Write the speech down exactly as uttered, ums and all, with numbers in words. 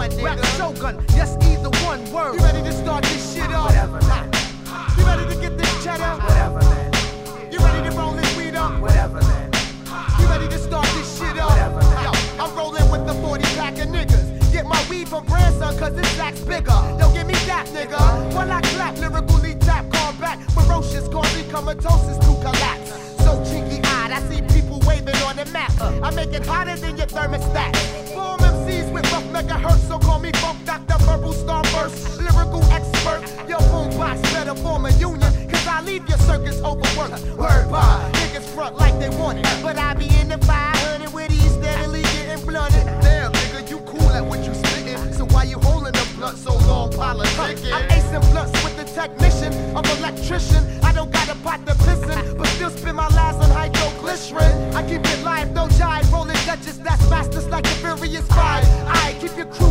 one, nigga. Rap Shogun, yes, either one word. You ready to start this shit up? Whatever, man. You ready to get this cheddar? Whatever, man. You ready to roll this weed up? Whatever, man. You ready to start this shit up? Whatever, man. Yo, I'm rolling with the forty pack of niggas. Get my weed from grandson, cause this sack's bigger. Don't give me that, nigga. While I clap, lyrically tap, call back. Ferocious, causing comatosis to collapse. So cheeky-eyed, I see people waving on the map. I make it hotter than your thermostat. Form M Cs with rough megahertz, so call me Funk Doctor Verbal Starburst. Lyrical expert, your boombox better form a union, cause I leave your circus overworked. Word by, niggas front like they want it, but I be in the five hundred with these steadily getting blunted. Damn, nigga, you cool at what you spittin', so why you holding the blunt so long politicking? I'm acing blunts with the technician, I'm electrician. I don't got a pot to pissin', but still spend my last on hydroglycerin. I keep it live, no jive, rolling Dutchess, that's masters like the Furious Five. I keep your crew